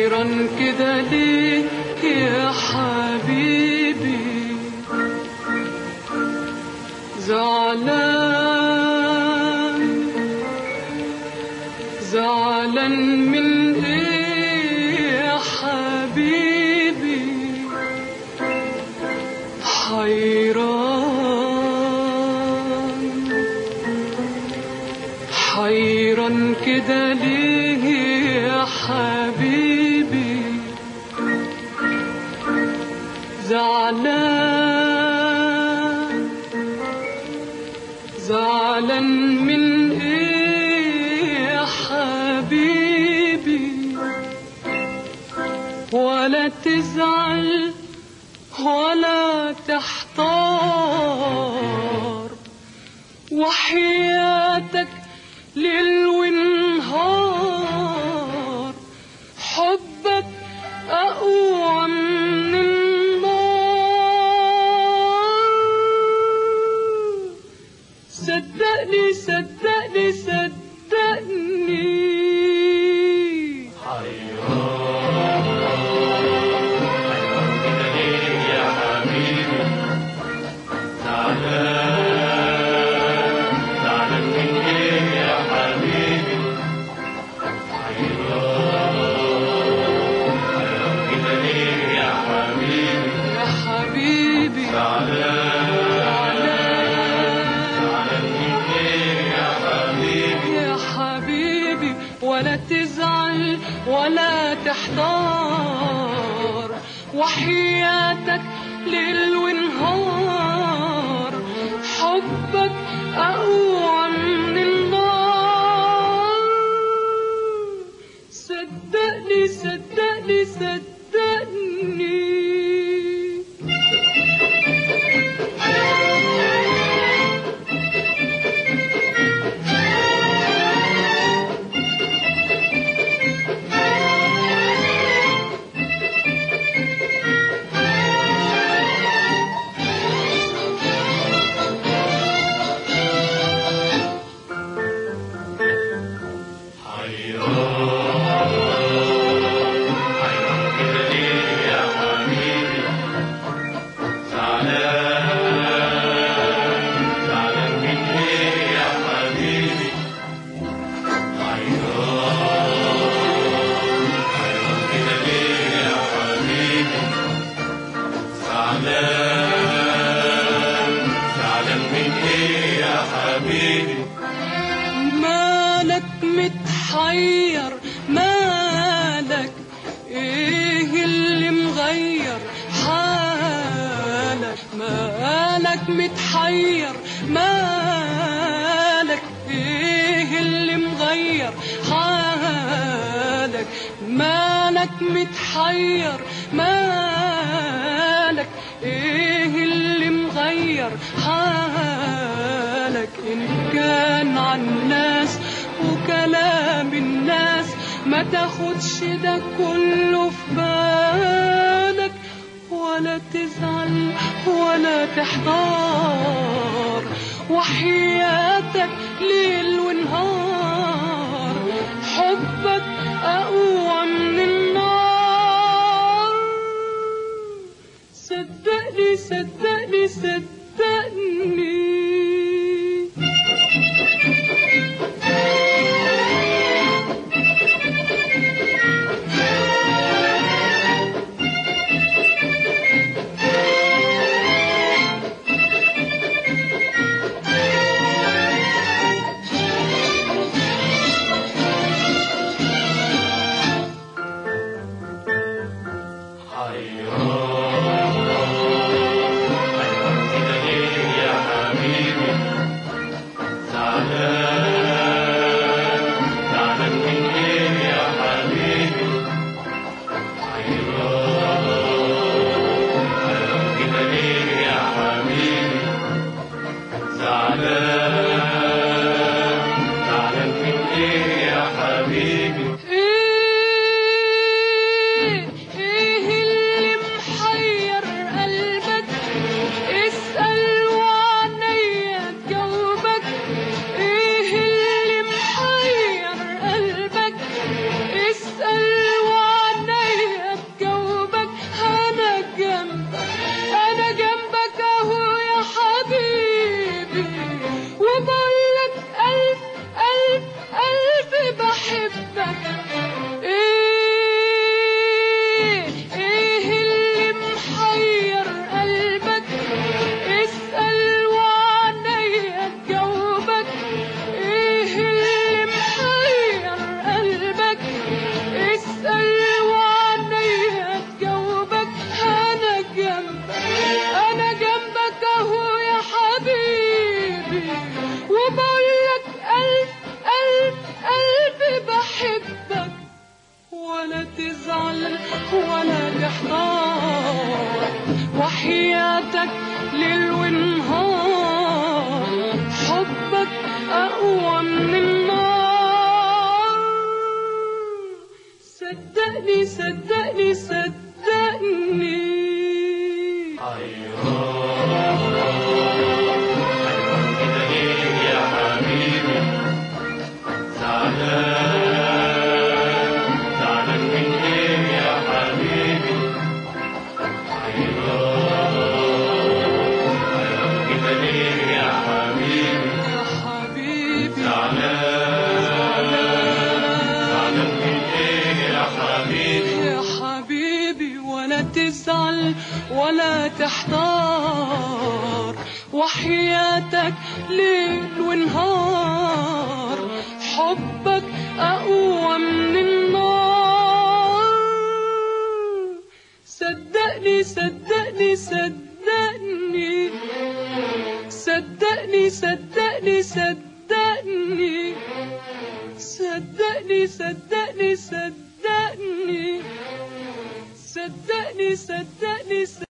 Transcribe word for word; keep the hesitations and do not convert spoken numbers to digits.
حيران كده ليه يا حبيبي؟ زعلان زعلان من ايه يا حبيبي؟ حيران حيران كده ليه يا حبيبي؟ زعلان زعلان من ايه يا حبيبي؟ ولا تزعل ولا تحتار، وحياتك ليل ونهار حبك أقوى من النار. صدقني صدقني صدقني ولا تزعل ولا تحتار، وحياتك ليل ونهار حبك أقوى من النار. صدقني صدقني صدقني مالك متحير؟ مالك ايه اللي مغير حالك؟ مالك متحير؟ مالك ايه اللي مغير حالك؟ مالك متحير؟ مالك ايه اللي مغير حالك؟ إن كان عن الناس وكلام الناس ما تاخدش ده كله في بالك، ولا تزعل ولا تحتار، وحياتك ليل ونهار حبك أقوى من النار. صدقني صدقني صدقني صدقني صدقني صدقني. تزعل ولا تحتار، وحياتك ليل ونهار، حبك أقوى من النار. صدقني صدقني صدقني صدقني صدقني صدقني صدقني صدقني صدقني صدقني صدقني صدقني